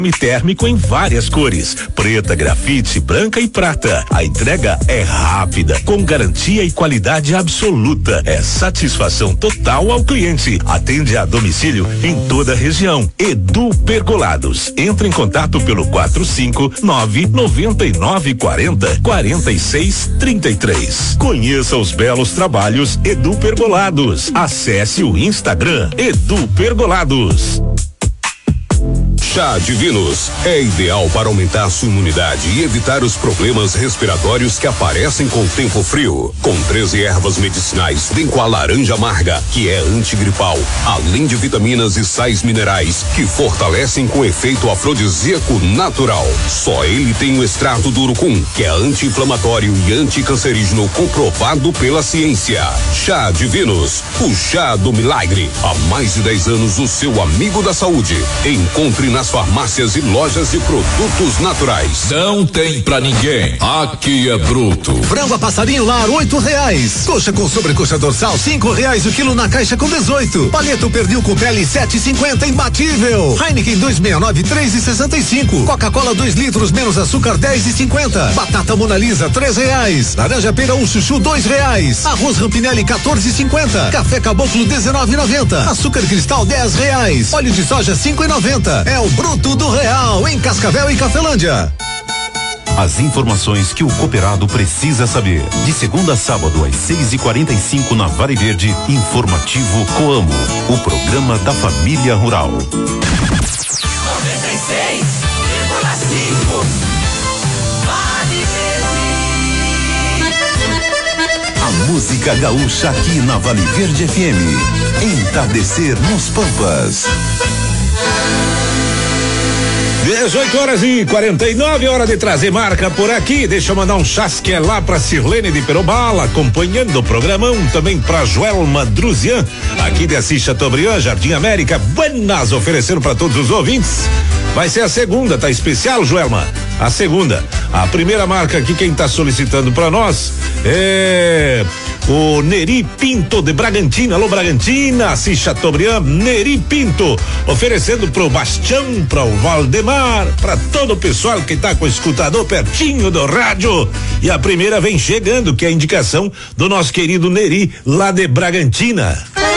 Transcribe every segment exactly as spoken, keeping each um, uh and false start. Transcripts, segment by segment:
térmico em várias cores, preta, grafite, branca e prata. A entrega é rápida, com garantia e qualidade absoluta. É satisfação total ao cliente. Atende a domicílio em toda a região. Edu Pergolados. Entre em contato pelo quatro cinco nove nove nove quatro zero quatro seis três três. Conheça os belos trabalhos Edu Pergolados. Acesse o Instagram Edu Pergolados. Chá Divinos é ideal para aumentar sua imunidade e evitar os problemas respiratórios que aparecem com o tempo frio. Com treze ervas medicinais, vem com a laranja amarga, que é antigripal, além de vitaminas e sais minerais que fortalecem com efeito afrodisíaco natural. Só ele tem o extrato do urucum, que é anti-inflamatório e anticancerígeno comprovado pela ciência. Chá Divinos, o chá do milagre. Há mais de dez anos, o seu amigo da saúde. Encontre na nas farmácias e lojas de produtos naturais. Não tem pra ninguém. Aqui é bruto. Frango a passarinho lar, oito reais. Coxa com sobrecoxa dorsal, cinco reais o quilo na caixa com dezoito. Paleta pernil com pele, sete e cinquenta, imbatível. Heineken dois sessenta e nove, três e sessenta e cinco. Coca-Cola dois litros menos açúcar, dez e cinquenta. Batata Mona Lisa, três reais. Laranja pera um chuchu, dois reais. Arroz Rampinelli, quatorze e cinquenta. Café Caboclo, dezenove e noventa. Açúcar Cristal, dez reais. Óleo de soja, cinco e noventa. É o Bruto do Real, em Cascavel e Cafelândia. As informações que o cooperado precisa saber. De segunda a sábado, às seis e quarenta e cinco, na Vale Verde, Informativo Coamo, o programa da família rural. noventa e seis vírgula cinco Vale Verde. A música gaúcha aqui na Vale Verde F M. Entardecer nos Pampas. dezoito horas e quarenta e nove, hora de trazer marca por aqui. Deixa eu mandar um chasque lá pra Sirlene de Perobala, acompanhando o programão. Também pra Joelma Druzian, aqui de Assis Chateaubriand, Jardim América. Buenas, oferecendo pra todos os ouvintes. Vai ser a segunda, tá especial, Joelma? A segunda. A primeira marca aqui, quem tá solicitando pra nós é o Neri Pinto de Bragantina. Alô, Bragantina, Assis Chateaubriand, Neri Pinto, oferecendo pro Bastião, pro Valdemar, pra todo o pessoal que tá com o escutador pertinho do rádio. E a primeira vem chegando, que é a indicação do nosso querido Neri, lá de Bragantina.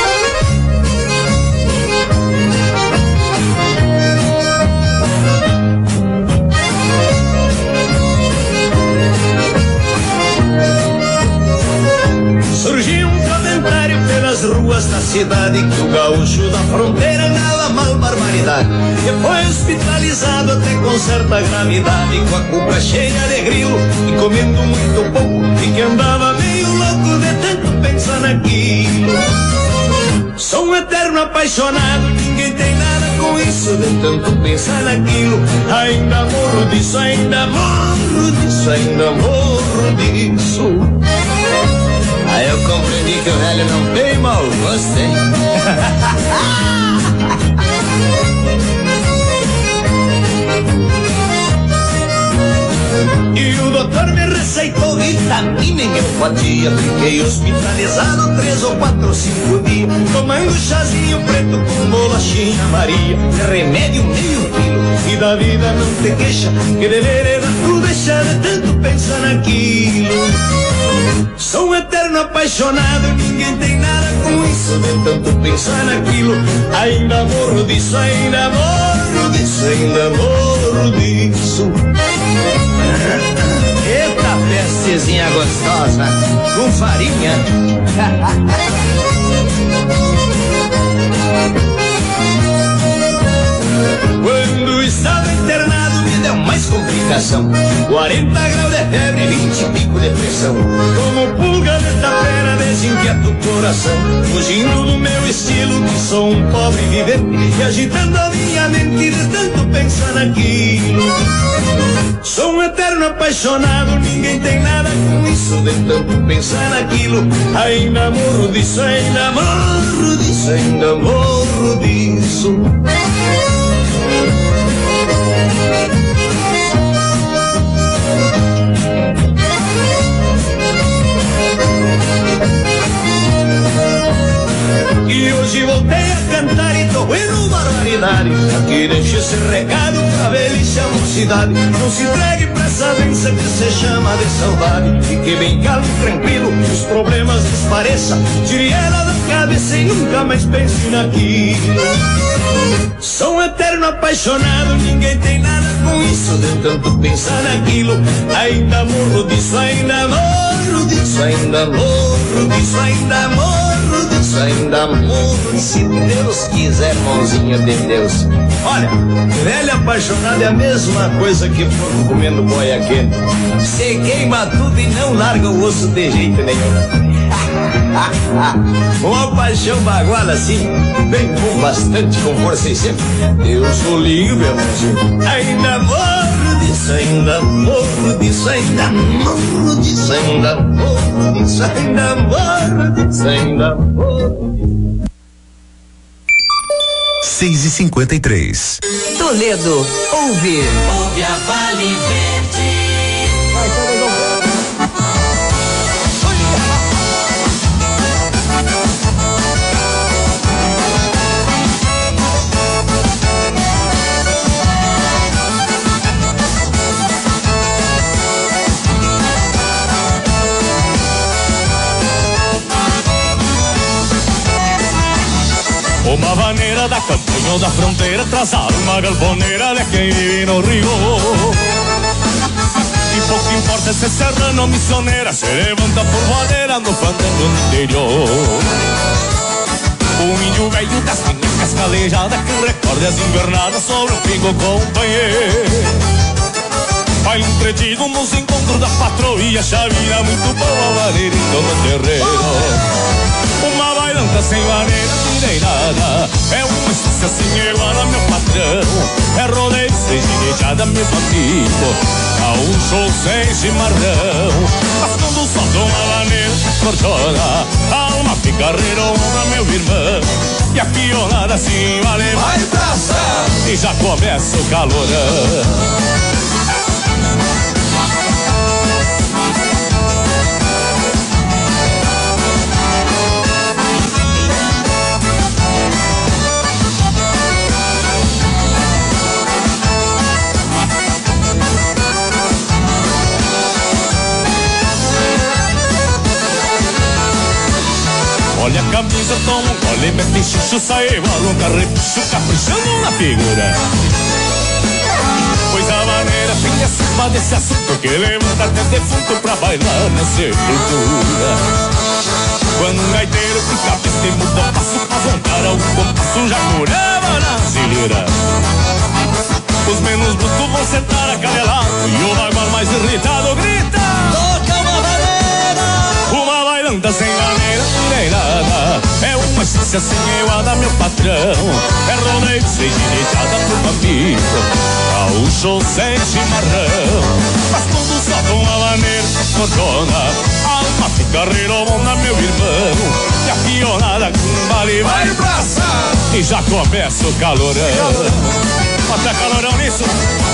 Ruas da cidade que o gaúcho da fronteira andava mal barbaridade e foi hospitalizado até com certa gravidade, com a cuca cheia de grilo e comendo muito pouco, e que andava meio louco de tanto pensar naquilo. Sou um eterno apaixonado, ninguém tem nada com isso, de tanto pensar naquilo. Ainda morro disso, ainda morro disso, ainda morro disso. Aí eu compreendi que o velho não tem mau gosto, hein? E o doutor me receitou vitamina em eupatia. Fiquei hospitalizado três ou quatro ou cinco dias, tomando chazinho preto com bolachinha Maria. Remédio meio quilo, e da vida não te queixa, que deveria tu deixar de tanto pensar naquilo. Sou um eterno apaixonado, ninguém tem nada com isso, de tanto pensar naquilo. Ainda morro disso, ainda morro disso, ainda morro disso. Eita pestezinha gostosa, com farinha. Quando estava internado me deu mais complicação, quarenta graus de febre, vinte e pico de pressão. Como pulga de tapera, desinquieto o coração, fugindo do meu estilo, que sou um pobre vivente, e agitando a minha mente de tanto pensar naquilo. Sou um eterno apaixonado, ninguém tem nada com isso, de tanto pensar naquilo. Ainda morro disso, ainda morro disso, ainda morro disso. E hoje voltei a cantar e tô vendo barbaridade. Aqui deixo esse recado pra ver felicidade. Não se entregue pra essa doença que se chama de saudade. Fique bem calmo e tranquilo, os problemas desapareçam. Tire ela da cabeça e nunca mais pense naquilo. Sou um eterno apaixonado, ninguém tem nada com isso. De tanto pensar naquilo, ainda morro disso, ainda morro disso, ainda morro disso, ainda morro disso, ainda morro. Se Deus quiser, mãozinha de Deus. Olha, velho apaixonado é a mesma coisa que porco comendo boia quente. Você queima tudo e não larga o osso de jeito nenhum. Uma paixão baguala assim, bem com bastante com força e sempre. Eu sou livre, amorzinho. Ainda morro disso, ainda morro disso, ainda morro disso, ainda morro disso, ainda morro disso, ainda morro disso. seis e cinquenta e três. Toledo, ouve. Ouve a Vale Verde. Uma vaneira da campanha ou da fronteira traçar uma galponeira de quem vive no rio. E pouco importa se é serrano ou missioneira, se levanta por vaneira no fandango no interior. O índio velho das pinhacas calejadas que recorda as invernadas sobre o pingo companheiro. Baile entretido nos encontros da patroa e a chaveira muito boa, vaneira então no terreiro. Uma bailanta sem vaneira, tirei nada. É uma estância sem igual a meu patrão. É rodeio sem ginejada, meu amigo. A um show sem chimarrão. Mas quando solta uma vaneira, cortona, a alma fica redonda, meu irmão. E a pionada assim vale vai praça. E já começa o calorão. Olha a camisa, toma um gole, mete xixo, sai balão, carrepuxo, caprichando na figura. Pois a maneira tem a cima desse assunto que levanta até defunto pra bailar na sepultura. Quando um gaiteiro fica besta e muda o passo pra voltar ao compasso, já curava na gileira. Os menos brutos vão sentar acanelado e o bagual mais irritado grita: toca uma vaneira! Uma bailanta sem vaneira, nem nada. É uma essência sem iguada, meu patrão. É rodeio sem ginejada pro amigo. Gaúcho sem chimarrão. Mas quando solta uma vaneira, cortona, a alma fica redonda, meu irmão. E a pionada com vale vai praça. E já começa o calorão. Bota calorão nisso.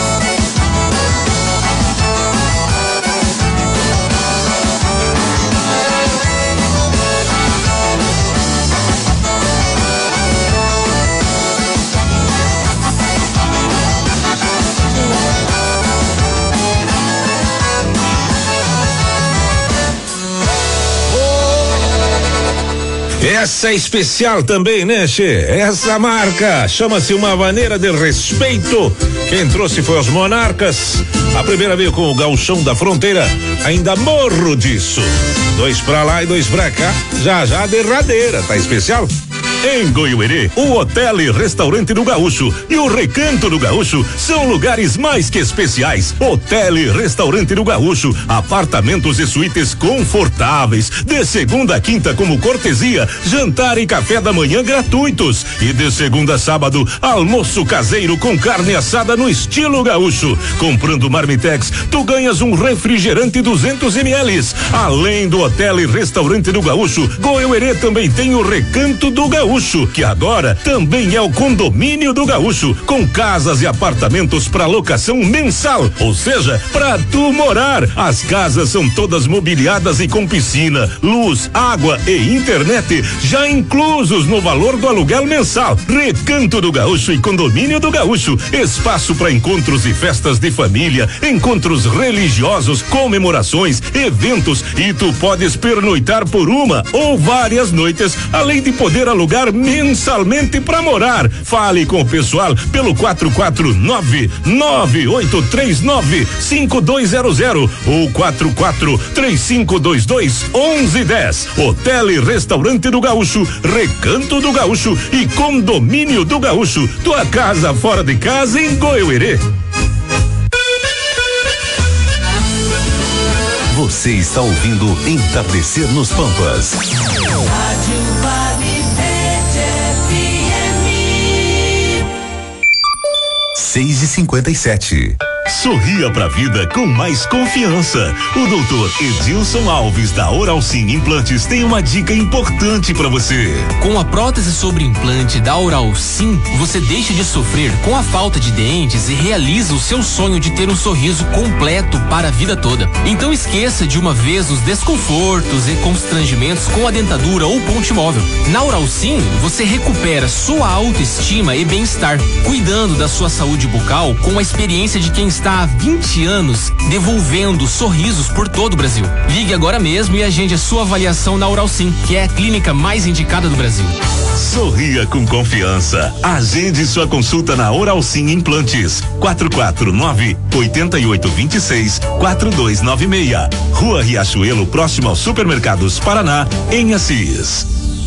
Essa é especial também, né, Che? Essa marca chama-se Uma Maneira de Respeito. Quem trouxe foi os Monarcas. A primeira veio com o Gauchão da Fronteira. Ainda morro disso. Dois pra lá e dois pra cá. Já já a derradeira, tá especial? Em Goiuerê, o Hotel e Restaurante do Gaúcho e o Recanto do Gaúcho são lugares mais que especiais. Hotel e Restaurante do Gaúcho, apartamentos e suítes confortáveis, de segunda a quinta como cortesia, jantar e café da manhã gratuitos e de segunda a sábado, almoço caseiro com carne assada no estilo gaúcho. Comprando Marmitex, tu ganhas um refrigerante duzentos mililitros. Além do Hotel e Restaurante do Gaúcho, Goiuerê também tem o Recanto do Gaúcho. Gaúcho, que agora também é o Condomínio do Gaúcho, com casas e apartamentos para locação mensal, ou seja, para tu morar. As casas são todas mobiliadas e com piscina, luz, água e internet já inclusos no valor do aluguel mensal. Recanto do Gaúcho e Condomínio do Gaúcho, espaço para encontros e festas de família, encontros religiosos, comemorações, eventos, e tu podes pernoitar por uma ou várias noites, além de poder alugar mensalmente para morar. Fale com o pessoal pelo quatro quatro nove, nove oito três nove, cinco dois zero zero ou quatro quatro três cinco dois dois, onze dez. Hotel e Restaurante do Gaúcho, Recanto do Gaúcho e Condomínio do Gaúcho. Tua casa fora de casa em Goiuerê. Você está ouvindo Entardecer nos Pampas. Rádio Vale Verde F M. seis e cinquenta e sete. Sorria pra vida com mais confiança. O doutor Edilson Alves da Oral Sim Implantes tem uma dica importante pra você. Com a prótese sobre implante da Oral Sim, você deixa de sofrer com a falta de dentes e realiza o seu sonho de ter um sorriso completo para a vida toda. Então esqueça de uma vez os desconfortos e constrangimentos com a dentadura ou ponte móvel. Na Oral Sim, você recupera sua autoestima e bem-estar, cuidando da sua saúde bucal com a experiência de quem está há vinte anos devolvendo sorrisos por todo o Brasil. Ligue agora mesmo e agende a sua avaliação na Oral Sim, que é a clínica mais indicada do Brasil. Sorria com confiança. Agende sua consulta na Oral Sim Implantes. quatro quatro nove, oito oito dois seis, quatro dois nove seis. Rua Riachuelo, próximo ao Supermercados Paraná, em Assis.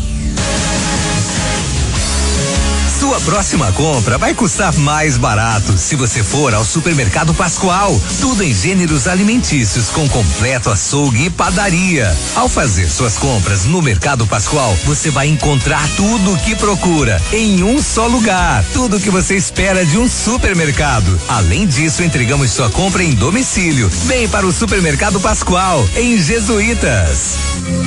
Sua próxima compra vai custar mais barato se você for ao Supermercado Pascoal. Tudo em gêneros alimentícios com completo açougue e padaria. Ao fazer suas compras no Mercado Pascoal, você vai encontrar tudo o que procura em um só lugar. Tudo o que você espera de um supermercado. Além disso, entregamos sua compra em domicílio. Vem para o Supermercado Pascoal, em Jesuítas.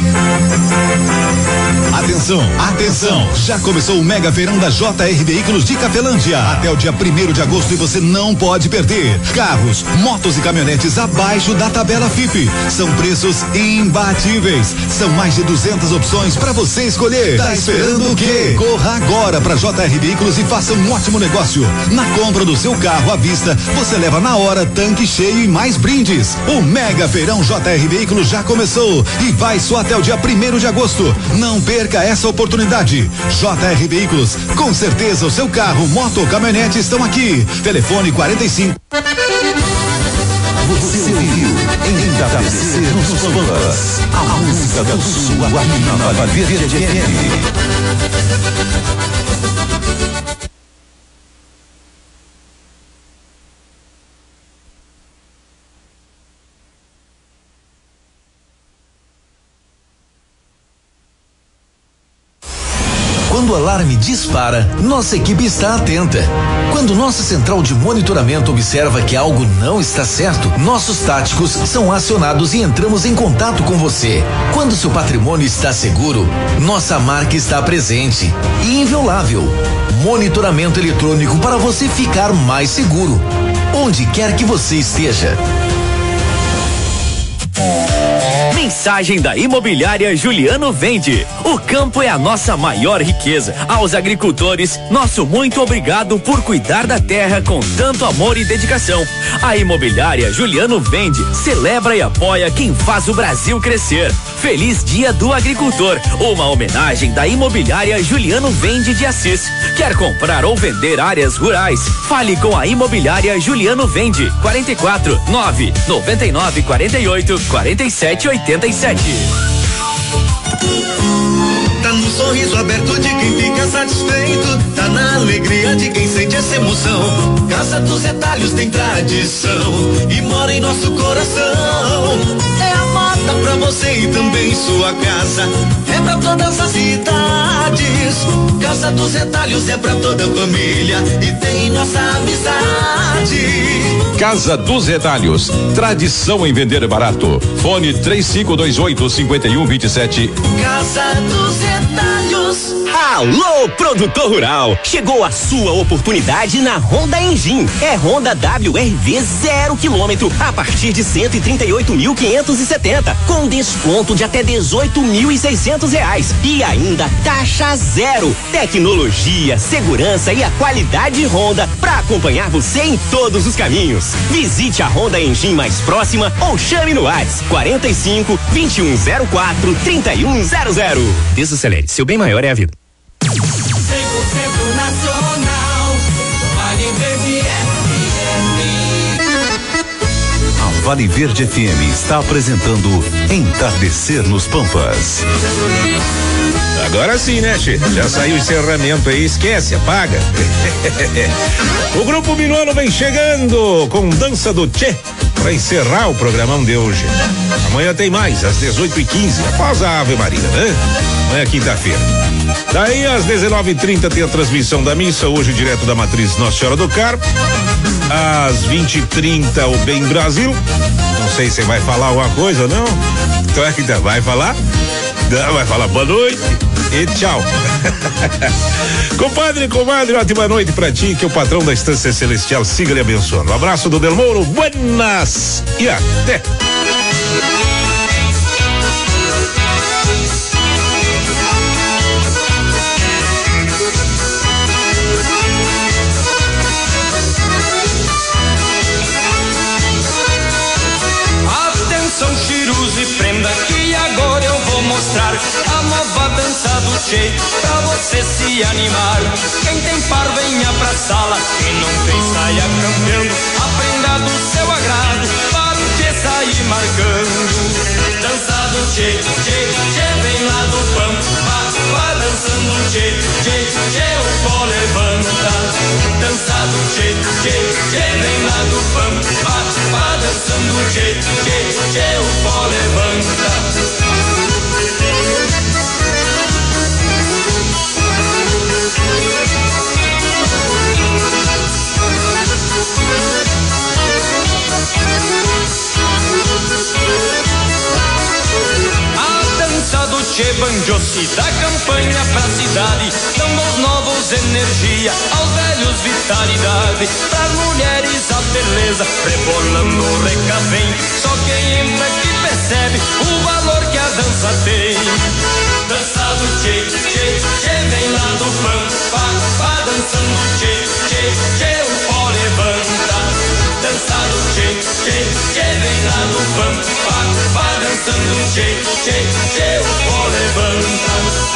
Atenção, atenção! Já começou o Mega Feirão da J R Veículos de Cafelândia. Até o dia primeiro de agosto e você não pode perder. Carros, motos e caminhonetes abaixo da tabela F I P. São preços imbatíveis. São mais de duzentas opções para você escolher. Tá esperando o quê? Corra agora para J R Veículos e faça um ótimo negócio. Na compra do seu carro à vista, você leva na hora tanque cheio e mais brindes. O Mega Feirão J R Veículos já começou e vai só até o dia primeiro de agosto. Não perca essa oportunidade. J R Veículos, com certeza o seu carro, moto ou caminhonete estão aqui. Telefone quarenta e cinco. Você ouviu Entardecer nos Pampas, a música do Sul aqui na Vale Verde F M. Quando o alarme dispara, nossa equipe está atenta. Quando nossa central de monitoramento observa que algo não está certo, nossos táticos são acionados e entramos em contato com você. Quando seu patrimônio está seguro, nossa marca está presente e inviolável. Monitoramento eletrônico para você ficar mais seguro, onde quer que você esteja. Mensagem da Imobiliária Juliano Vende. O campo é a nossa maior riqueza. Aos agricultores, nosso muito obrigado por cuidar da terra com tanto amor e dedicação. A Imobiliária Juliano Vende celebra e apoia quem faz o Brasil crescer. Feliz Dia do Agricultor. Uma homenagem da Imobiliária Juliano Vende de Assis. Quer comprar ou vender áreas rurais? Fale com a Imobiliária Juliano Vende. quarenta e quatro, nove, noventa e nove, quarenta e oito, quarenta e sete, oitenta e sete. Tá no sorriso aberto de quem fica satisfeito, tá na alegria de quem sente essa emoção. Casa dos Retalhos tem tradição e mora em nosso coração. É a moda pra você e também sua casa, é pra todas as idades. Casa dos Retalhos é pra toda a família e tem nossa amizade. Casa dos Retalhos, tradição em vender barato. Fone três cinco dois oito, cinco um dois sete. Casa dos Retalhos. Seguros. Alô, produtor rural! Chegou a sua oportunidade na Honda Engine. É Honda W R V zero quilômetro a partir de cento e trinta e oito mil quinhentos e setenta, com desconto de até dezoito mil e seiscentos reais e ainda taxa zero. Tecnologia, segurança e a qualidade Honda para acompanhar você em todos os caminhos. Visite a Honda Engine mais próxima ou chame no WhatsApp quarenta e cinco, vinte e um zero quatro, trinta e um zero zero. Desacelere, seu bem maior é a vida. cem por cento nacional, Vale Verde F M. A Vale Verde F M está apresentando Entardecer nos Pampas. Agora sim, né, Che? Já saiu o encerramento aí, esquece, apaga. O Grupo Minuano vem chegando com Dança do Tchê para encerrar o programão de hoje. Amanhã tem mais, às dezoito e quinze, após a Ave Maria, né? Amanhã é quinta-feira. Daí às dezenove e trinta tem a transmissão da missa, hoje direto da Matriz Nossa Senhora do Carmo. Às vinte e trinta o Bem Brasil. Não sei se vai falar alguma coisa ou não. Então é que vai falar? Não, vai falar boa noite e tchau. Compadre e comadre, ótima noite pra ti, que o patrão da Estância Celestial siga lhe abençoando. Um abraço do Del Mouro, buenas e até. Atenção, chirus e prenda, que agora eu vou mostrar a nova dança do Tchê, pra você se animar. Quem tem par venha pra sala, quem não tem saia campeando, aprenda do seu agrado, para o Tchê sair marcando. Dança do Tchê, Tchê, Tchê, vem lá do Pampa, vai dançando Tchê, Tchê, Tchê, o pó levanta. Dança do Tchê, Tchê, Tchê, vem lá do Pampa, vai dançando Tchê, Tchê, Tchê, o pó levanta. Tchê Banjossi da campanha pra cidade, dão aos novos energia, aos velhos vitalidade, pras mulheres a beleza, rebolando o recavém, só quem entra que percebe o valor que a dança tem. Dança do Tchê, Tchê, Tchê, vem lá do Pampa, vá dançando Tchê, Tchê, Tchê, o pó levanta. Dança do Tchê, Tchê, Tchê, vem lá do Pampa, vá dançando Tchê, Tchê, Tchê, o pó levanta.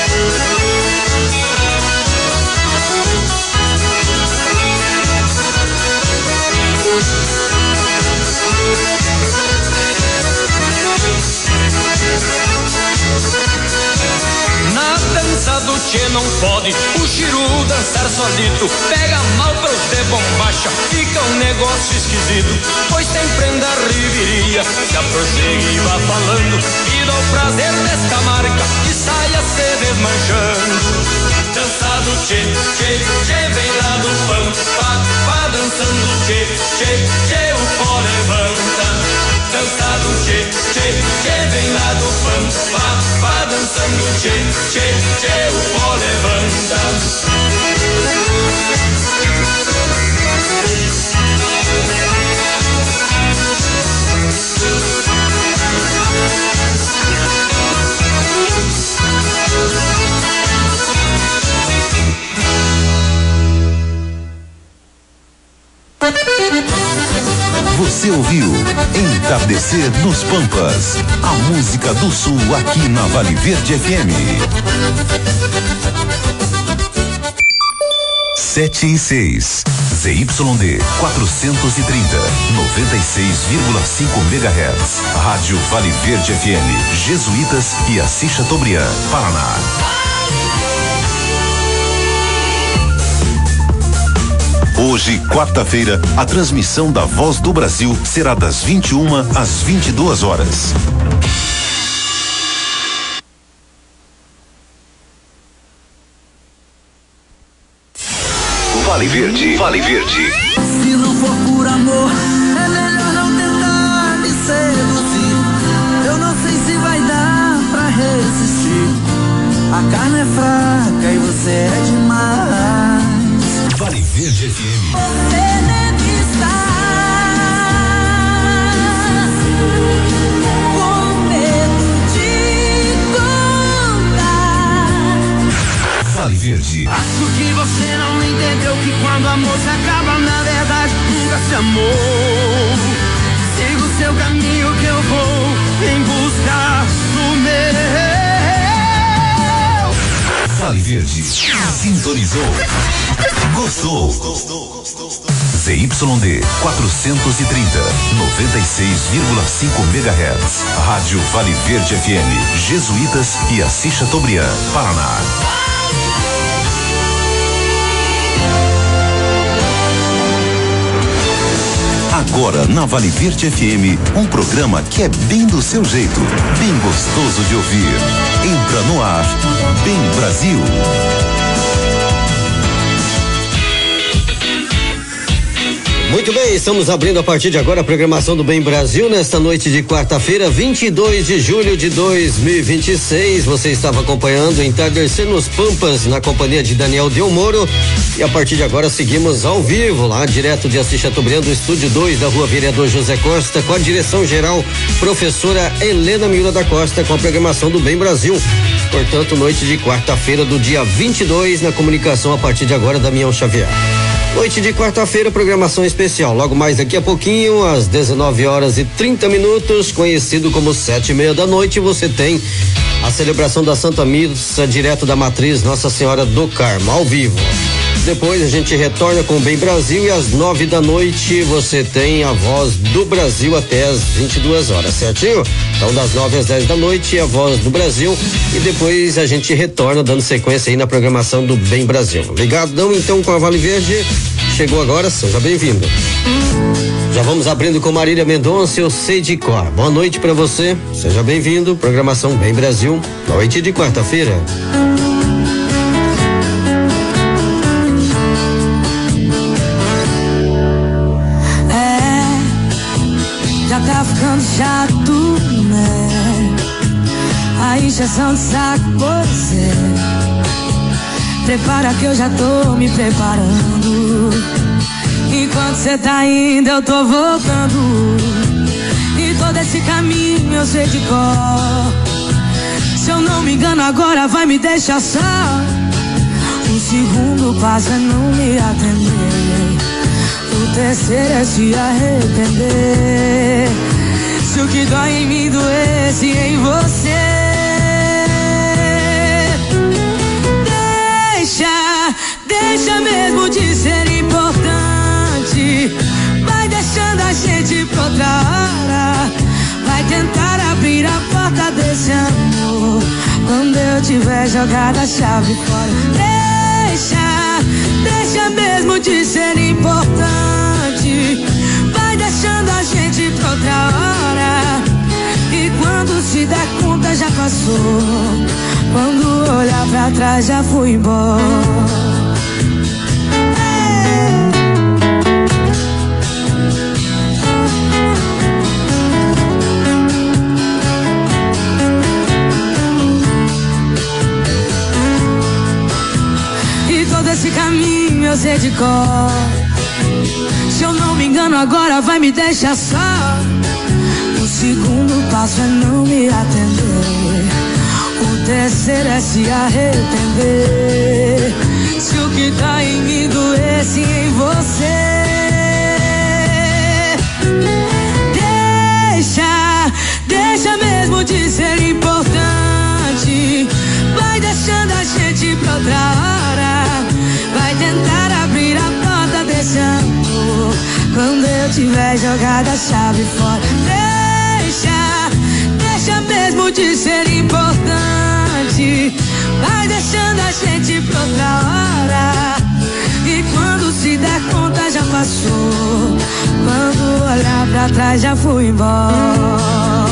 Na dança do Tchê não pode o chiru dançar solito, pega mal pros de bombacha, fica um negócio esquisito, pois tem prenda riveria, se aproxime e vá falando, e dá o prazer desta marca, e saia se desmanchando. Dança do Tchê, Tchê, Tchê, vem lá do Pampa, vá dançando Tchê, Tchê, Tchê, o pó levanta. Dança do Tchê, Tchê, Tchê, vem lá do Pampa, vá dançando Tchê, Tchê, Tchê, o pó levanta. Você ouviu Entardecer nos Pampas, a música do Sul aqui na Vale Verde F M. Sete e seis, Z Y D quatrocentos e trinta, noventa e seis vírgula cinco megahertz, Rádio Vale Verde F M, Jesuítas e Assis Chateaubriand, Paraná. Hoje, quarta-feira, a transmissão da Voz do Brasil será das vinte e uma às vinte e duas horas. Vale Verde, Vale Verde. Se não for por amor, é melhor não tentar me seduzir. Eu não sei se vai dar pra resistir. A carne é fraca. Siga o seu caminho que eu vou em busca do meu. Vale Verde, sintonizou, gostou. Z Y D quatrocentos e trinta, noventa e seis vírgula cinco megahertz. Rádio Vale Verde F M, Jesuítas e Assis Chateaubriand, Paraná. Agora na Vale Verde F M, um programa que é bem do seu jeito, bem gostoso de ouvir. Entra no ar, Bem Brasil. Muito bem, estamos abrindo a partir de agora a programação do Bem Brasil nesta noite de quarta-feira, vinte e dois de julho de dois mil e vinte e seis. Você estava acompanhando Entardecer nos Pampas na companhia de Daniel Del Moro e a partir de agora seguimos ao vivo lá direto de Assis Chateaubriand do estúdio dois da Rua Vereador José Costa com a direção geral professora Helena Miura da Costa com a programação do Bem Brasil. Portanto, noite de quarta-feira do dia vinte e dois na comunicação a partir de agora Damião Xavier. Noite de quarta-feira, programação especial. Logo mais daqui a pouquinho, às dezenove horas e trinta minutos, conhecido como sete e meia da noite, você tem a celebração da Santa Missa direto da Matriz Nossa Senhora do Carmo, ao vivo. Depois a gente retorna com o Bem Brasil e às nove da noite você tem a Voz do Brasil até às vinte e duas horas, certinho? Então das nove às dez da noite a Voz do Brasil e depois a gente retorna dando sequência aí na programação do Bem Brasil. Ligadão então com a Vale Verde, chegou agora, seja bem-vindo. Já vamos abrindo com Marília Mendonça, eu sei de cor. Boa noite pra você, seja bem-vindo, programação Bem Brasil, noite de quarta-feira. Tá ficando chato, né? A injeção de saco, você prepara que eu já tô me preparando. Enquanto cê tá indo, eu tô voltando. E todo esse caminho eu sei de cor. Se eu não me engano agora vai me deixar só. O segundo passo é não me atender. O terceiro é se arrepender. Se o que dói em mim doesse em você, deixa, deixa mesmo de ser importante. Vai deixando a gente pra outra hora. Vai tentar abrir a porta desse amor quando eu tiver jogado a chave fora. Deixa, deixa mesmo de ser importante. Vai deixando a gente pra outra hora. E quando se der conta já passou. Quando olhar pra trás já fui embora. E todo esse caminho eu sei de cor. Se eu não me engano agora vai me deixar só. O segundo passo é não me atender. O terceiro é se arrepender. Se o que tá em mim doesse em você, deixa, deixa mesmo de ser importante. Vai deixando a gente pra outra hora. Vai tentar abrir a porta desse amor quando eu tiver jogado a chave fora. Deixa, deixa mesmo de ser importante. Vai deixando a gente pra outra hora. E quando se der conta já passou. Quando olhar pra trás já fui embora.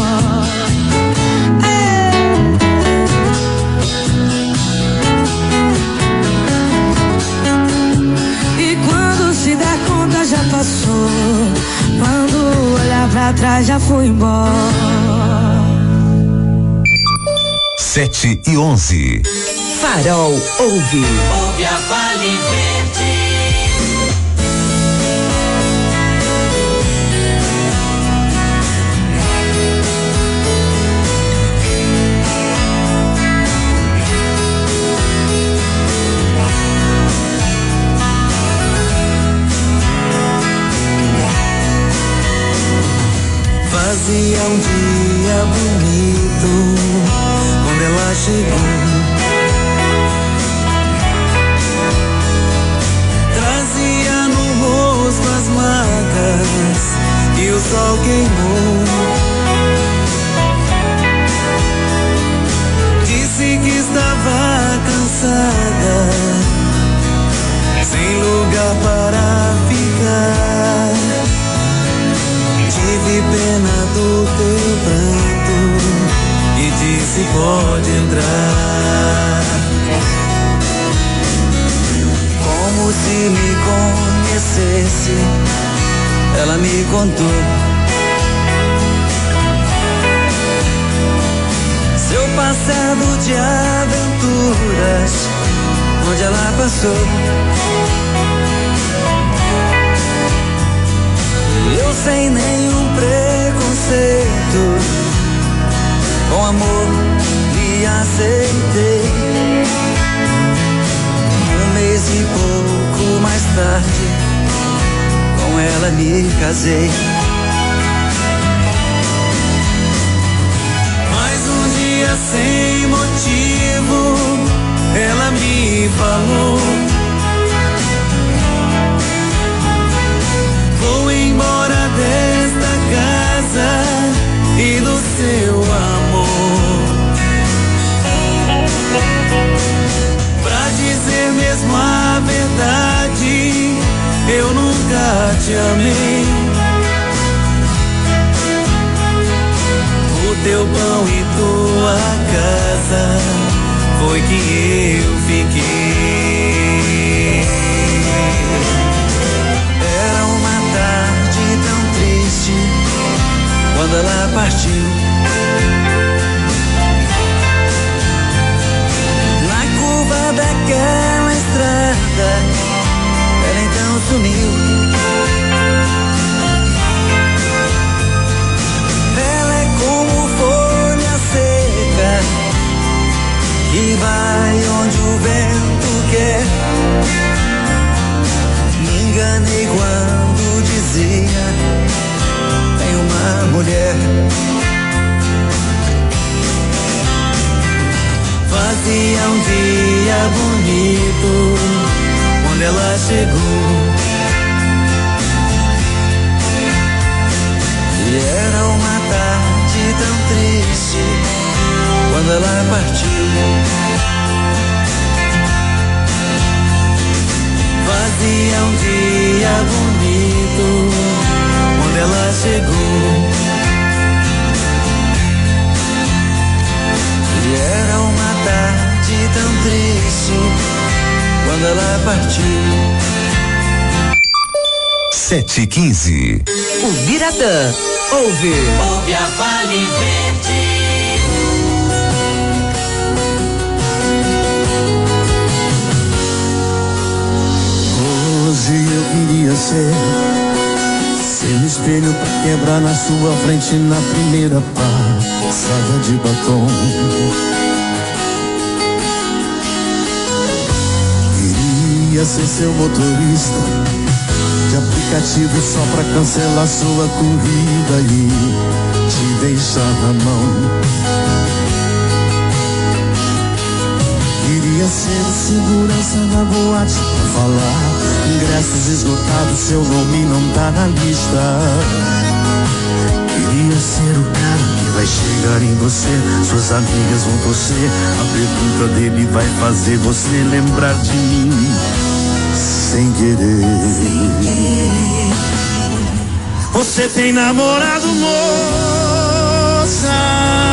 Se der conta já passou. Quando olhar pra trás já fui embora. Sete e onze. Farol ouve. Ouve a Vale Verde. Fazia um dia bonito quando ela chegou. Trazia no rosto as marcas que o sol queimou. Disse que estava cansada, sem lugar para ficar. Tive pena do teu pranto e disse pode entrar. Como se me conhecesse, ela me contou seu passado de aventuras, onde ela passou. Eu sem nenhum preconceito, com amor lhe aceitei. Um mês e pouco mais tarde, com ela me casei. Mas um dia sem motivo, ela me falou: vou embora desta casa e do seu amor. Pra dizer mesmo a verdade, eu nunca te amei. O teu pão e tua casa foi que eu fiquei. Era uma tarde tão triste quando ela partiu. Na curva daquela estrada, ela então sumiu. Ela é como folha seca que vai onde o vento quer. Me enganei quando dizia tem uma mulher. Fazia um dia bonito quando ela chegou. E era uma tarde tão triste quando ela partiu. Fazia um dia bonito quando ela chegou. E era uma tarde tão triste quando ela partiu. Sete e quinze. O Biratã ouve. Ouve a Vale Verde. Hoje eu queria ser seu espelho pra quebrar na sua frente na primeira passada de batom. Queria ser seu motorista de aplicativo só pra cancelar sua corrida e te deixar na mão. Queria ser o segurança da boate pra falar ingressos esgotados, seu nome não tá na lista. Queria ser o cara que vai chegar em você, suas amigas vão torcer, a pergunta dele vai fazer você lembrar de mim sem querer. Sem querer. Você tem namorado, moça?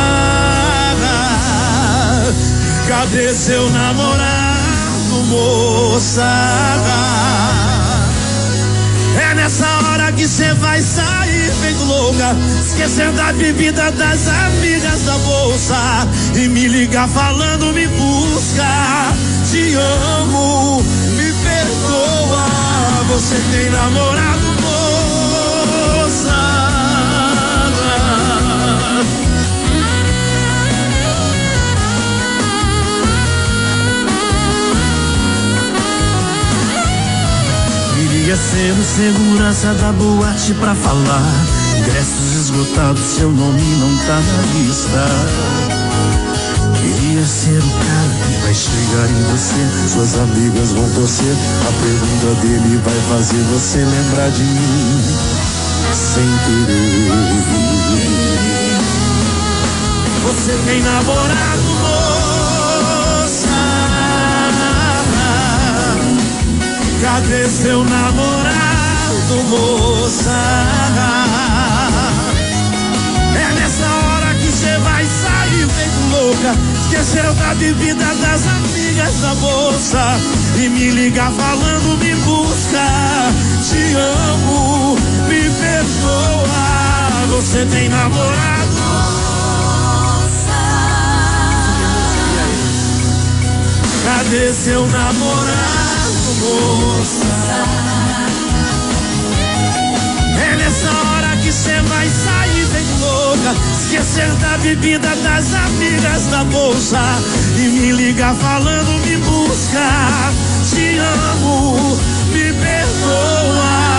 Cadê seu namorado, moça? É nessa hora que cê vai sair feito louca, esquecendo a bebida das amigas da bolsa e me ligar falando me busca. Te amo, me perdoa. Você tem namorado, moça? Queria ser o segurança da boate pra falar Ingressos esgotados, seu nome não tá na lista. Queria ser o cara que vai chegar em você. Suas amigas vão torcer. A pergunta dele vai fazer você lembrar de mim sem querer. Você tem namorado, moça? Cadê seu namorado, moça? É nessa hora que você vai sair feito louca. Esqueceu da bebida, das amigas, da bolsa. E me ligar falando, me busca. Te amo, me perdoa. Você tem namorado? Cadê seu namorado, moça? É nessa hora que cê vai sair bem louca. Esquecer da bebida, das amigas, da bolsa. E me ligar falando, me busca. Te amo, me perdoa.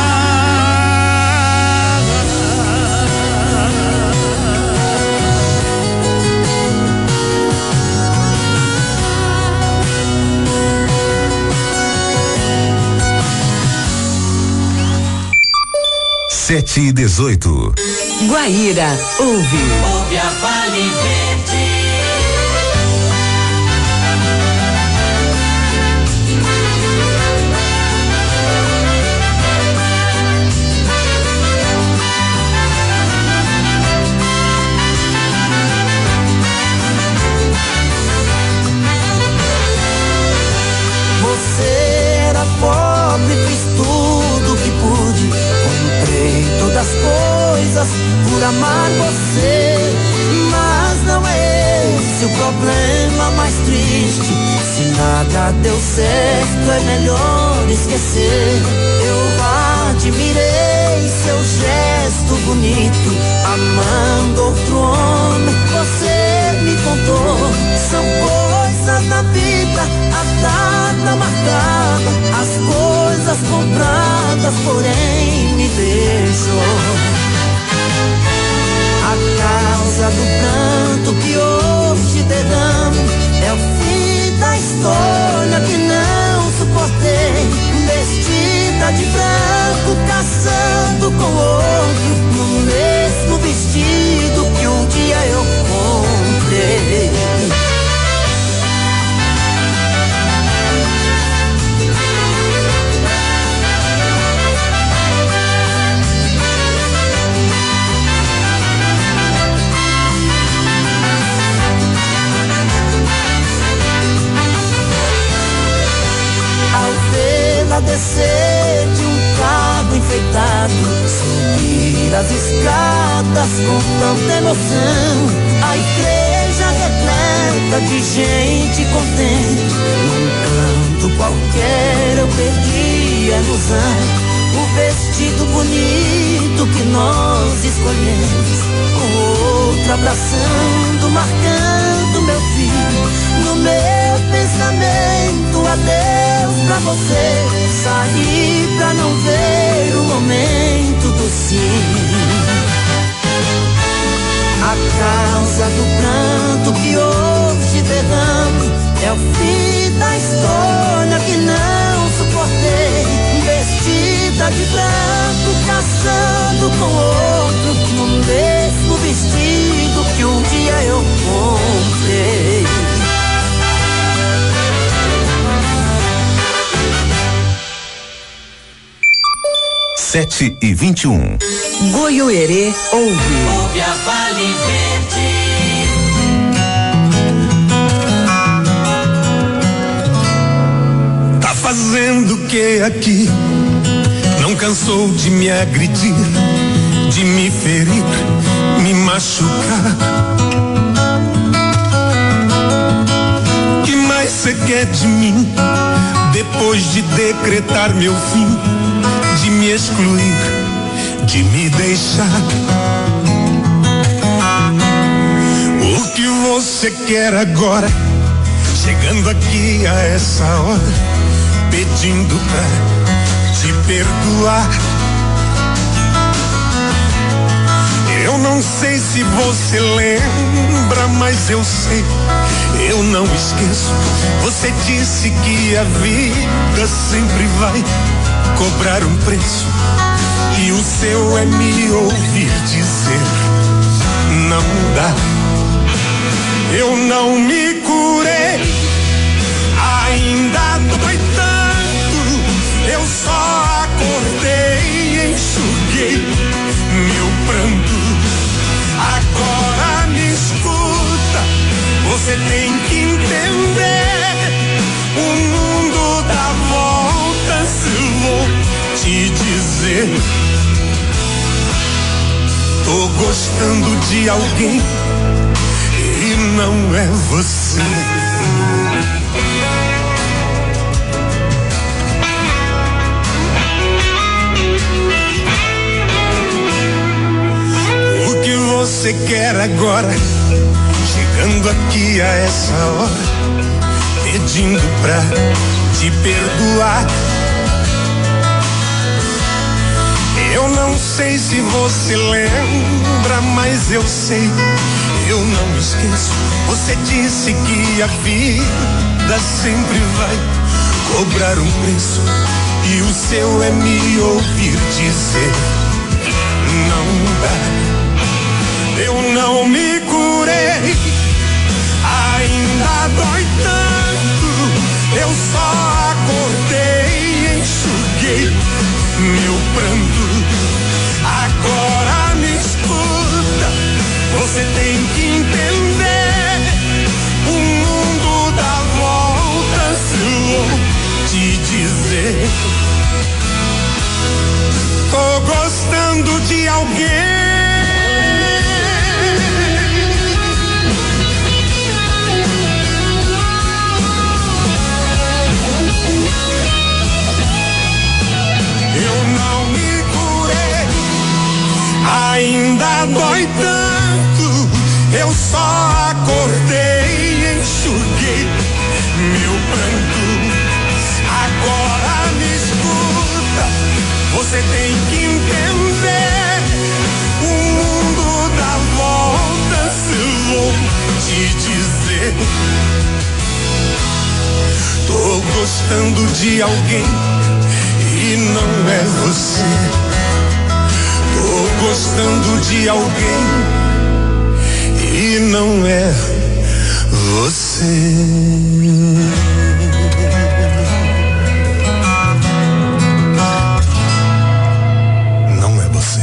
Sete e dezoito. Guaíra, ouve. Ouve a Vale Verde. Você era pobre, fiz tudo que pude. Todas coisas por amar você, mas não é esse o problema mais triste. Se nada deu certo, é melhor esquecer. Eu admirei seu gesto bonito, amando outro homem. Você me contou, são coisas da vida, a data marcada, as coisas compradas, porém me deixou. A causa do pranto que hoje derramo é o fim da história que não suportei. Vestida de branco, caçando com outro, no mesmo vestido que um dia eu comprei. Descer de um carro enfeitado, subir as escadas com tanta emoção, a igreja repleta de gente contente. Num canto qualquer eu perdi a ilusão, o vestido bonito que nós escolhemos, com outro abraçando, marcando meu fim. No meu pensamento, adeus pra você. Saí pra não ver o momento do sim. A causa do pranto que hoje derramo é o fim da história que não suportei. Vestida de branco, caçando com outro, no mesmo vestido que um dia eu comprei. Sete e vinte e um. Goiuerê ouve. Ouve a Vale Verde. Tá fazendo o que aqui? Não cansou de me agredir, de me ferir, me machucar. Que mais cê quer de mim? Depois de decretar meu fim, de me excluir, de me deixar. O que você quer agora? Chegando aqui a essa hora, pedindo pra te perdoar. sei se você lembra, mas eu sei, eu não esqueço. Você disse que a vida sempre vai cobrar um preço, e o seu é me ouvir dizer: não dá. Eu não me curei, ainda dói tanto. Eu só acordei e enxuguei meu pranto. Agora me escuta, você tem que entender, o mundo dá voltas, vou te dizer. Tô gostando de alguém e não é você. O que você quer agora, chegando aqui a essa hora, pedindo pra te perdoar? Eu não sei se você lembra, mas eu sei, eu não esqueço. Você disse que a vida sempre vai cobrar um preço, e o seu é me ouvir dizer: não dá. Eu não me curei, ainda dói tanto. Eu só acordei e enxuguei meu pranto. Agora me escuta, você tem que entender, o mundo dá voltas, vou te dizer. Tô gostando de alguém. Ainda dói tanto, eu só acordei e enxuguei meu pranto. Agora me escuta, você tem que entender, o mundo dá voltas, vou te dizer. Tô gostando de alguém e não é você. Tô gostando de alguém e não é você. Não é você.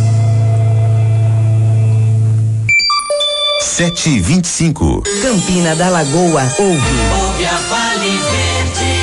Sete e vinte e cinco. Campina da Lagoa ouve. Ouve a Vale Verde.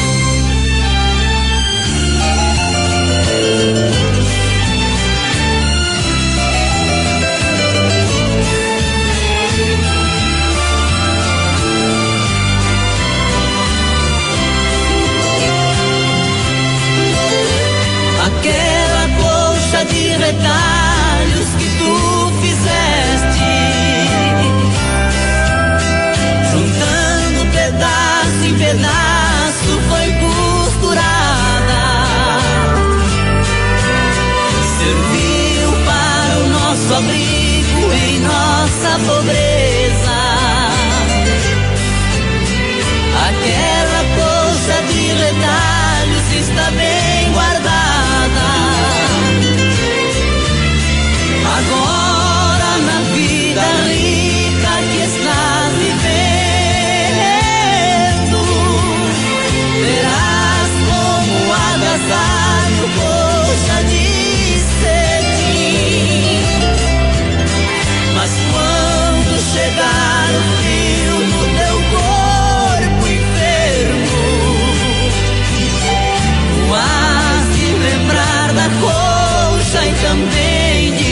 Aquela colcha de retalhos que tu fizeste, juntando pedaço em pedaço, foi costurada. Serviu para o nosso abrigo em nossa pobreza. Aquela colcha de retalhos está bem guardada. Agora na vida rica que estás vivendo, verás como agasalho colcha de cetim. Mas quando chegar o frio no teu corpo enfermo, tu has de lembrar da colcha e também de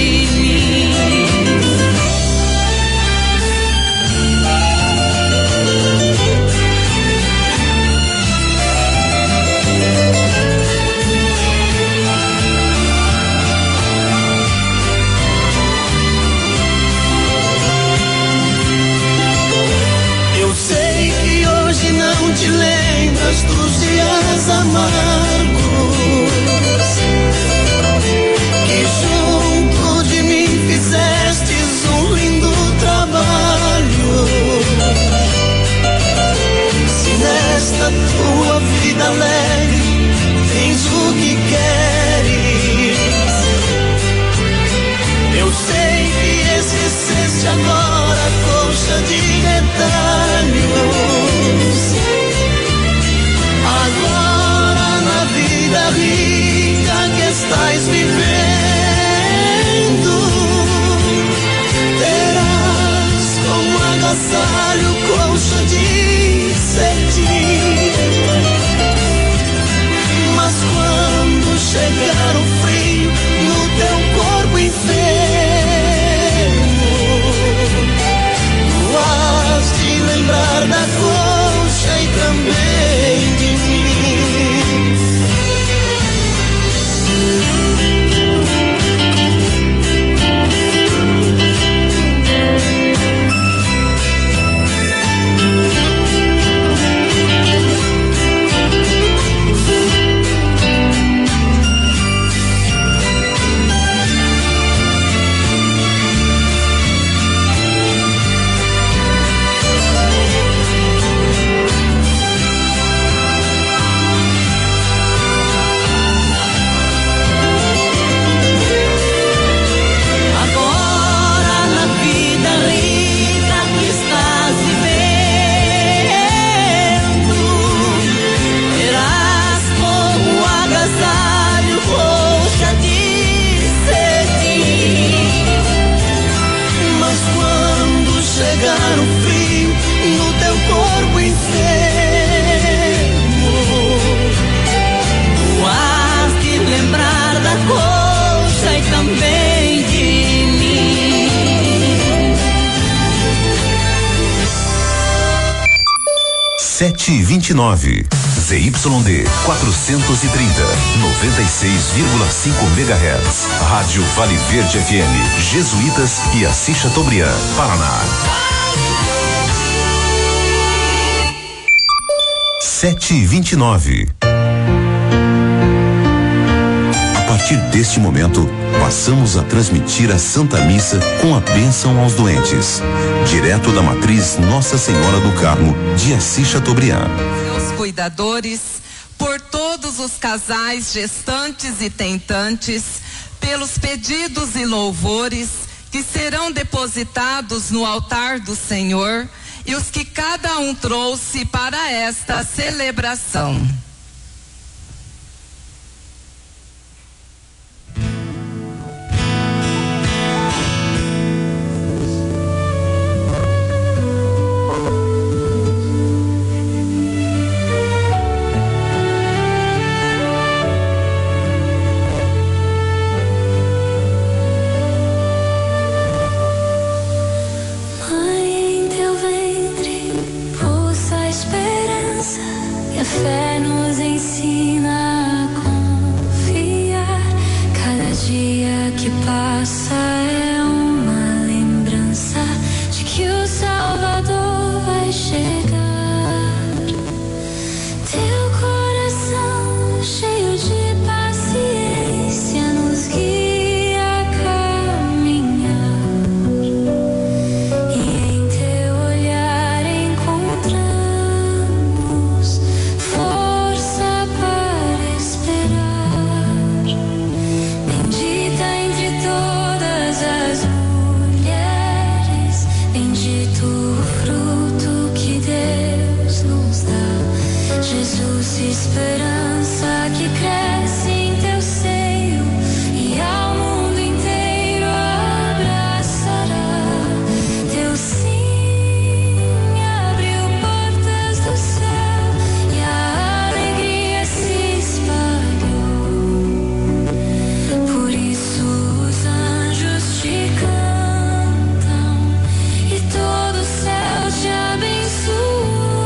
te lembras dos dias amargos que junto de mim fizeste. sete e vinte e nove. Z Y D quatrocentos e trinta, noventa e seis vírgula cinco megahertz. Rádio Vale Verde F M, Jesuítas e Assis Chateaubriand, Paraná. sete e vinte e nove. A partir deste momento, passamos a transmitir a Santa Missa com a bênção aos doentes, direto da matriz Nossa Senhora do Carmo de Assis Chateaubriand. Meus cuidadores, por todos os casais gestantes e tentantes, pelos pedidos e louvores que serão depositados no altar do Senhor e os que cada um trouxe para esta celebração. Fé nos ensina a confiar. Cada dia que passa é uma lembrança de que o Salvador vai chegar. Teu coração cheio de paciência nos guia a caminhar, e em teu olhar encontramos força para esperar. Bendita entre todas as mulheres, bendito o fruto que Deus nos dá. Jesus, esperança que cresce em teu seio e ao mundo inteiro abraçará. Teu sim abriu portas do céu e a alegria se espalhou. Por isso os anjos te cantam e todo o céu te abençoa.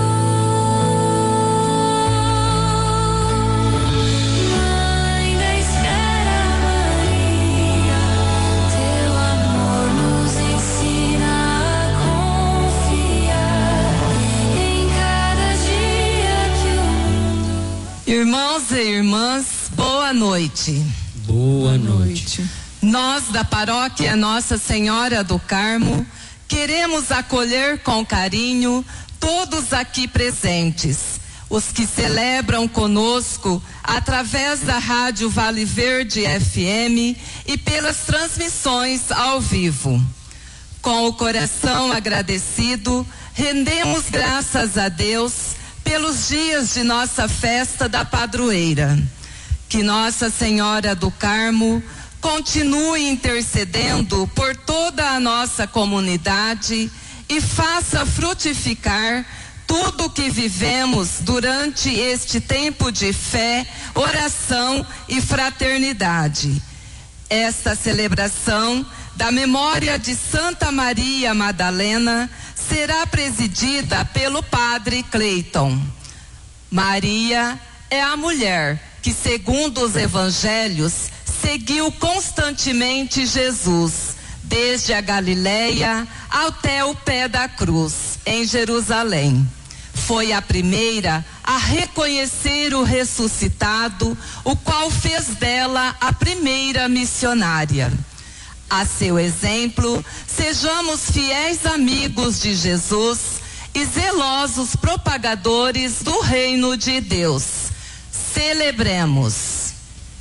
Mãe da espera, Maria, teu amor nos ensina a confiar em cada dia que o mundo. Irmãos e irmãs, boa noite. Boa noite. Nós da paróquia Nossa Senhora do Carmo queremos acolher com carinho todos aqui presentes, os que celebram conosco através da Rádio Vale Verde F M e pelas transmissões ao vivo. Com o coração agradecido, rendemos graças a Deus pelos dias de nossa festa da padroeira. Que Nossa Senhora do Carmo continue intercedendo por toda a nossa comunidade e faça frutificar tudo o que vivemos durante este tempo de fé, oração e fraternidade. Esta celebração da memória de Santa Maria Madalena será presidida pelo Padre Cleiton. Maria é a mulher que, segundo os evangelhos, seguiu constantemente Jesus, desde a Galileia até o pé da cruz, em Jerusalém. Foi a primeira a reconhecer o ressuscitado, o qual fez dela a primeira missionária. A seu exemplo, sejamos fiéis amigos de Jesus e zelosos propagadores do reino de Deus. Celebremos.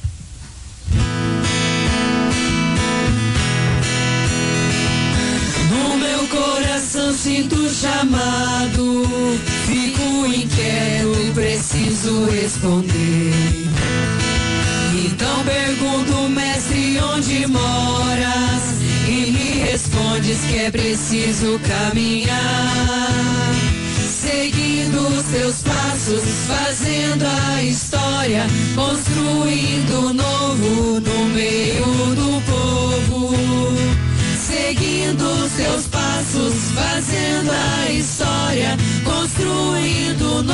No meu coração sinto chamado, fico inquieto e preciso responder. Então pergunto, mestre, onde moras? E me respondes que é preciso caminhar, seguindo os teus passos, fazendo a história, construindo o novo no meio do povo. Seguindo os teus passos, fazendo a história, construindo o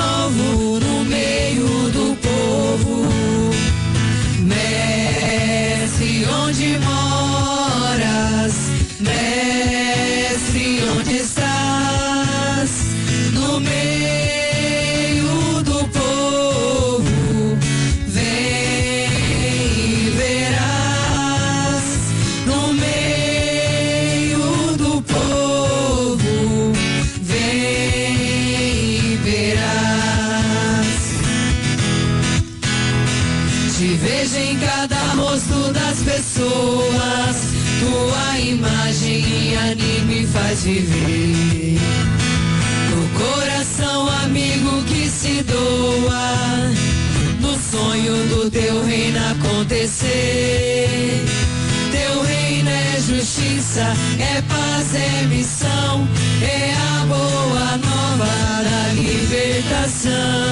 te ver. No coração amigo que se doa, no sonho do teu reino acontecer. Teu reino é justiça, é paz, é missão, é a boa nova da libertação.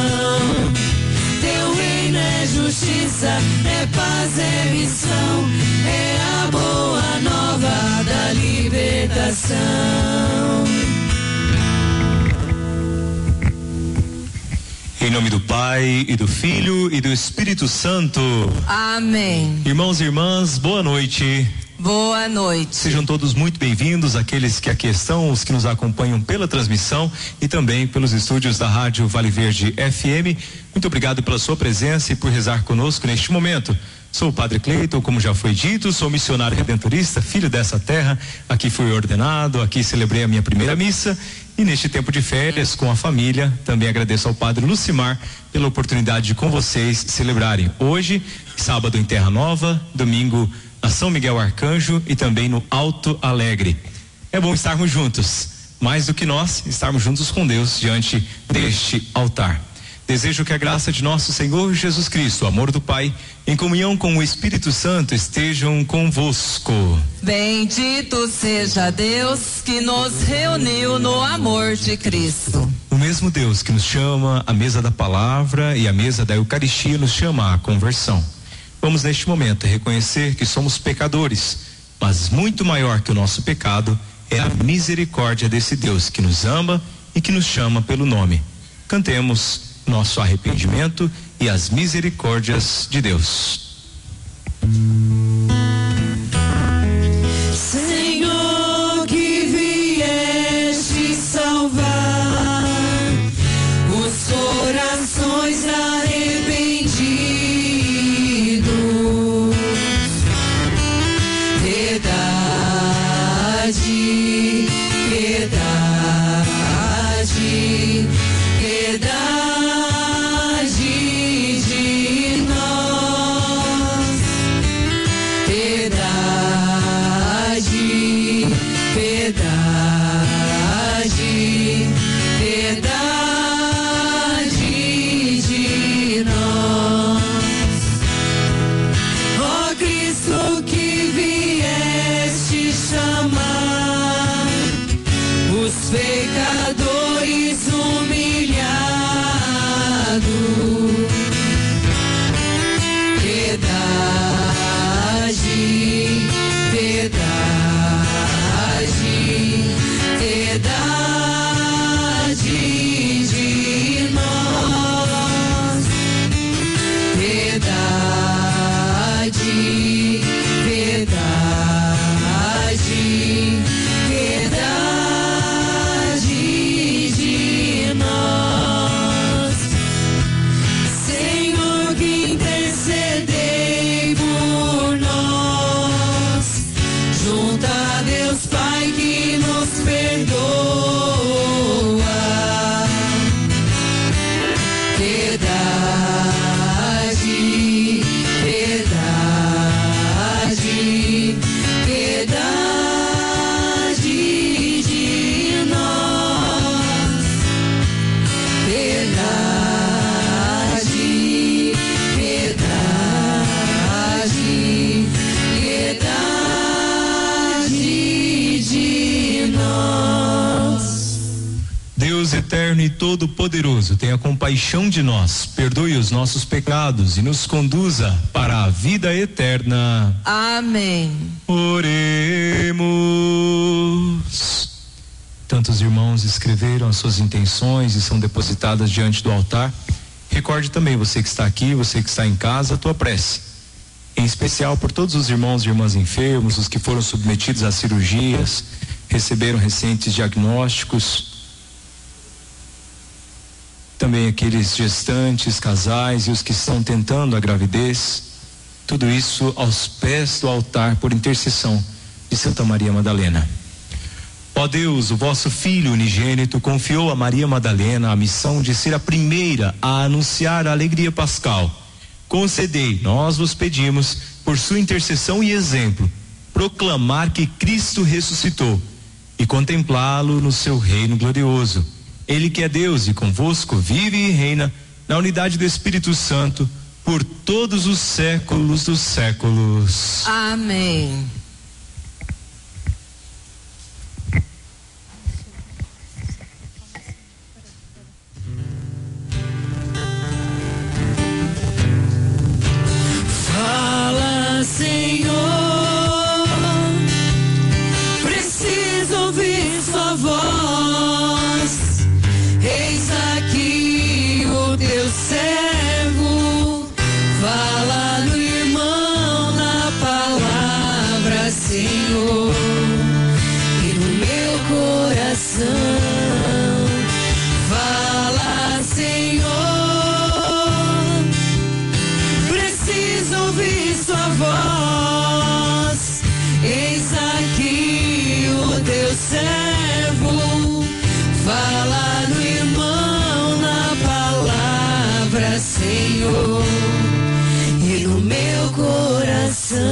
Teu reino é justiça, é paz, é missão, é a boa nova da libertação. Em nome do Pai, e do Filho, e do Espírito Santo. Amém. Irmãos e irmãs, boa noite. Boa noite. Sejam todos muito bem-vindos, aqueles que aqui estão, os que nos acompanham pela transmissão e também pelos estúdios da Rádio Vale Verde F M. Muito obrigado pela sua presença e por rezar conosco neste momento. Sou o Padre Cleiton, como já foi dito, sou missionário redentorista, filho dessa terra. Aqui fui ordenado, aqui celebrei a minha primeira missa. E neste tempo de férias com a família, também agradeço ao Padre Lucimar pela oportunidade de com vocês celebrarem hoje, sábado em Terra Nova, domingo na São Miguel Arcanjo e também no Alto Alegre. É bom estarmos juntos, mais do que nós, estarmos juntos com Deus diante deste altar. Desejo que a graça de nosso Senhor Jesus Cristo, o amor do Pai, em comunhão com o Espírito Santo, estejam convosco. Bendito seja Deus que nos reuniu no amor de Cristo. O mesmo Deus que nos chama à mesa da palavra e à mesa da Eucaristia nos chama à conversão. Vamos neste momento reconhecer que somos pecadores, mas muito maior que o nosso pecado é a misericórdia desse Deus que nos ama e que nos chama pelo nome. Cantemos nosso arrependimento e as misericórdias de Deus. Senhor, que vieste salvar os corações arrependidos, piedade, piedade, piedade. Pecadores humilhados, piedade, piedade, piedade de nós, piedade, piedade, piedade de nós. Senhor, que intercedei por nós, junto a Deus Pai que nos perdoa. Piedade, piedade, piedade de nós. Piedade, piedade, piedade de nós. Deus eterno e todo-poderoso, tenha compaixão de nós, perdoe os nossos pecados e nos conduza para a vida eterna. Amém. Oremos. Tantos irmãos escreveram as suas intenções e são depositadas diante do altar. Recorde também, você que está aqui, você que está em casa, a tua prece. Em especial por todos os irmãos e irmãs enfermos, os que foram submetidos a cirurgias, receberam recentes diagnósticos. Também aqueles gestantes, casais e os que estão tentando a gravidez. Tudo isso aos pés do altar por intercessão de Santa Maria Madalena. Ó Deus, o vosso Filho unigênito confiou a Maria Madalena a missão de ser a primeira a anunciar a alegria pascal. Concedei, nós vos pedimos, por sua intercessão e exemplo, proclamar que Cristo ressuscitou e contemplá-lo no seu reino glorioso. Ele que é Deus e convosco vive e reina na unidade do Espírito Santo por todos os séculos dos séculos. Amém. Fala, Senhor, preciso ouvir sua voz. Eis aqui o teu servo, fala no irmão na palavra, Senhor, e no meu coração. Fala, Senhor, preciso ouvir sua voz. Eis aqui o teu servo, fala no irmão na palavra, Senhor, e no meu coração.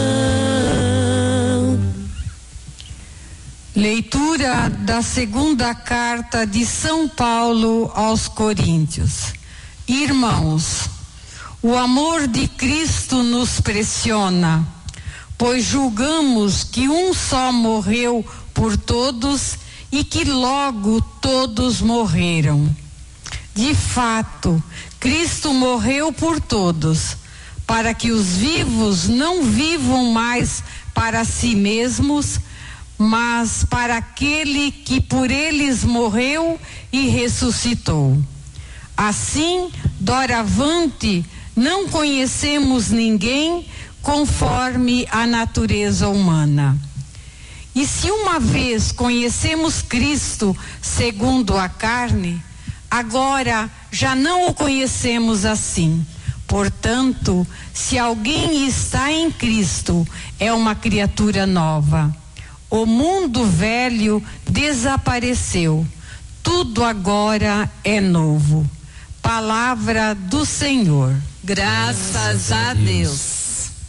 Leitura da segunda carta de São Paulo aos Coríntios. Irmãos, o amor de Cristo nos pressiona, pois julgamos que um só morreu por todos e que logo todos morreram. De fato, Cristo morreu por todos, para que os vivos não vivam mais para si mesmos, mas para aquele que por eles morreu e ressuscitou. Assim, doravante, não conhecemos ninguém conforme a natureza humana. E se uma vez conhecemos Cristo segundo a carne, agora já não o conhecemos assim. Portanto, se alguém está em Cristo, é uma criatura nova. O mundo velho desapareceu, tudo agora é novo. Palavra do Senhor. Graças a Deus.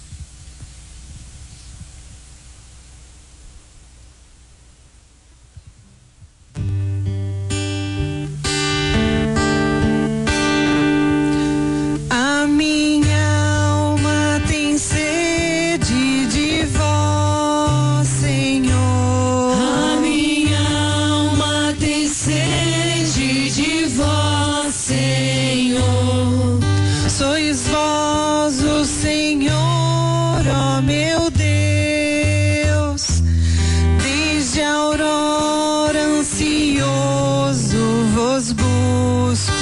A minha alma tem sede de vós, Senhor. A minha alma tem sede de vós, Senhor. Sois vós o Senhor, ó meu Deus. Desde a aurora ansioso vos busco.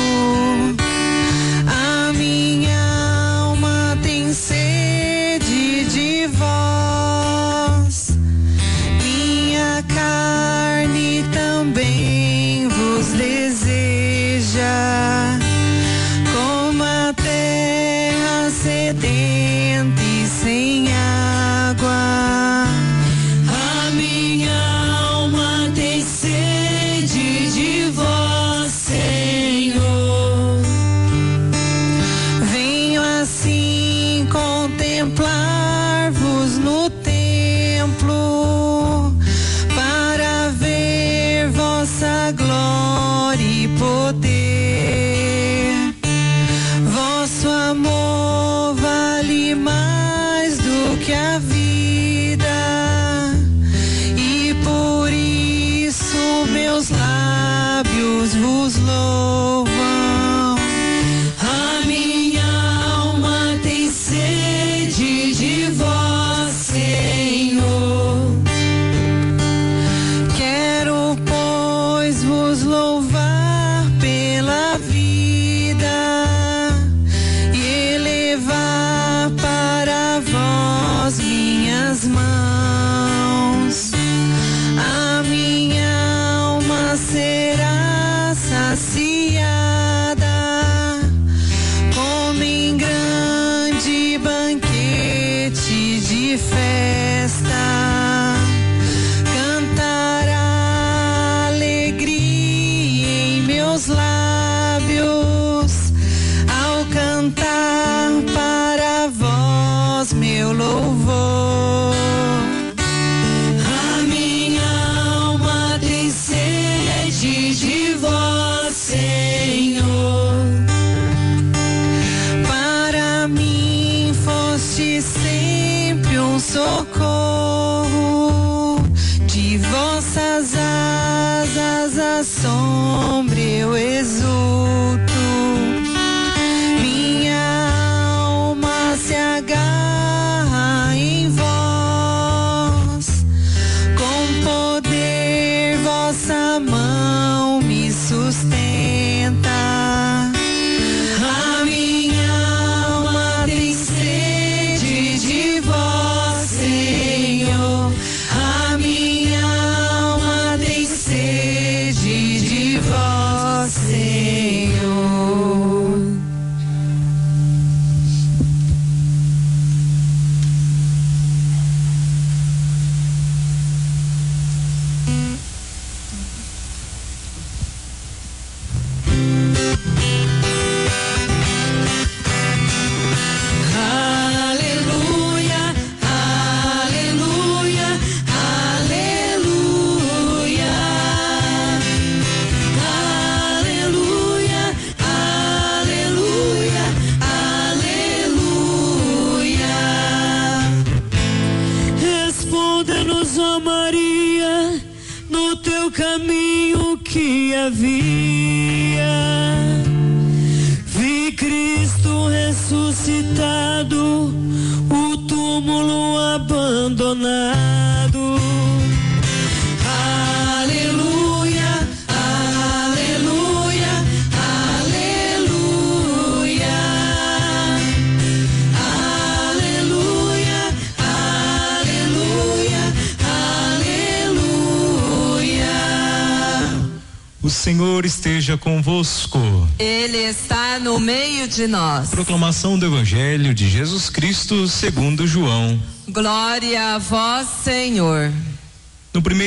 A minha alma tem sede de vós. Minha carne também vos deseja, como a terra sedenta e sem água. A minha alma tem sede de vós, Senhor. vossa sombra eu exulto. Minha alma se agarra em vós, com poder vossa mão me sustenta. A minha alma tem sede de vós, Senhor. A minha alma tem sede de vós, Senhor. Aleluia, aleluia, aleluia. Aleluia, aleluia, aleluia. Responda-nos, ó Maria, no teu caminho que havia. Vi Cristo ressuscitado, o túmulo abandonado. Aleluia, aleluia, aleluia. Aleluia, aleluia, aleluia. O Senhor esteja convosco. Ele está no meio de nós. Proclamação do Evangelho de Jesus Cristo segundo João. Glória a vós, Senhor. No primeiro